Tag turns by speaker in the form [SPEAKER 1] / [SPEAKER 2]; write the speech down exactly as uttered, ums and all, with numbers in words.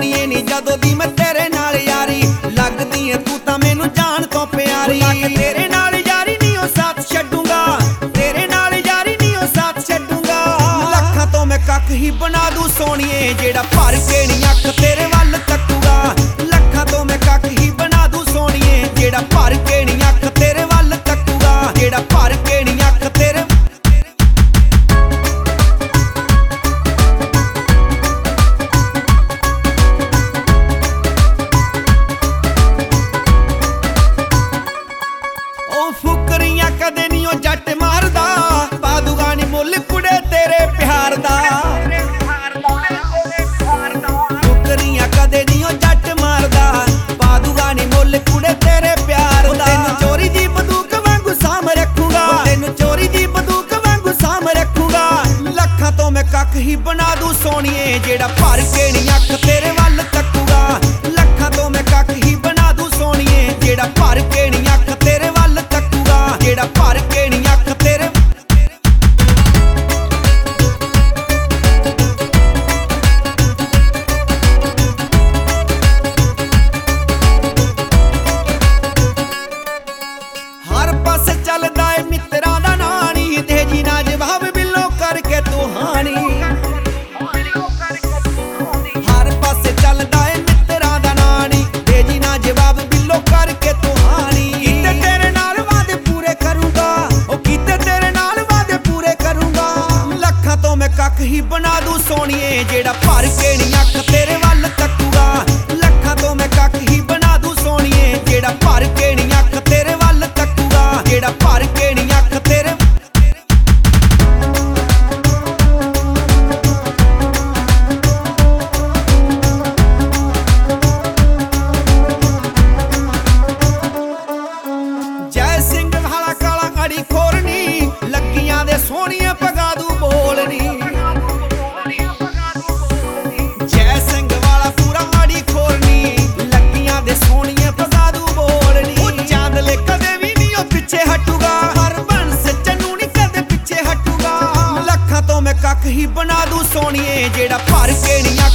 [SPEAKER 1] सोहणीए नी जदों दी मैं तेरे नाल यारी लगदी ऐ तू तां मैनूं जान तो प्यारी। तेरे नाल यारी नी ओ साथ छड्डूंगा, तेरे नाल यारी नी ओ साथ छड्डूंगा। लखां तो मैं कख ही बना दूं सोहणीए जेड़ा भर के नी अख तेरे वल तकूगा। लखां तो मैं कख ही बना दूं सोहणीए जेड़ा भर के नी अख तेरे वल तकूगा। जेड़ा भर के नी अख तेरे फुकरियां कदे नी ओ जट मारदा पादूगा नी मुल कुड़े तेरे प्यार दा। फुकरियां कदे नी ओ जट मारदा पादूगा नी मुल कुड़े तेरे प्यार दा। तेनू चोरी दी बंदूक वांगू साम रखूंगा, तेनू चोरी दी बंदूक वांगू साम रखूंगा। लखां तो मैं कख ही बना दूं सोहणीए जेड़ा भर के नी अख तेरे वल तकूगा। लखां तो मैं कख ही बना दूं सोहणीए जेड़ा भर के नी अख तेरे वल तकूगा। जेड़ा भर के नी अख तेरे हर पासे चलदा ऐ मित्रां दा नानी दे जी ना जवाब बिल्लो करके तू हानी। हर पासे चलदा ऐ मित्रां दा नानी दे जी ना जवाब बिल्लो करके तू हानी। कीते तेरे नाल वादे पूरे करूंगा, ओ कीते तेरे नाल वादे पूरे करूंगा। लखां तो मैं कख ही बना दूं सोहणीए जेड़ा भर के नी अख तेरे वल तकूगा। लखां तो मैं कख ही बना दूं सोहणीए जेड़ा भर के नी अख तेरे वल तकूगा। जेड़ा भर के नी अख तेरे जै सिंह वाला काला अड़ी खोरनी लगियां दे सोहणीए पगा दूं बोलनी। जै सिंह वाला पूरा अड़ी खोरनी लगियां दे सोहणीए पगा दूं बोलनी। ओ चांदले कदे भी नी ओ पिछे हटूगा, हर बंस चन्नू नी कदे पिछे हटूगा। लखां तो मैं कख ही बना दूं सोहणीए जेड़ा भर के नी अख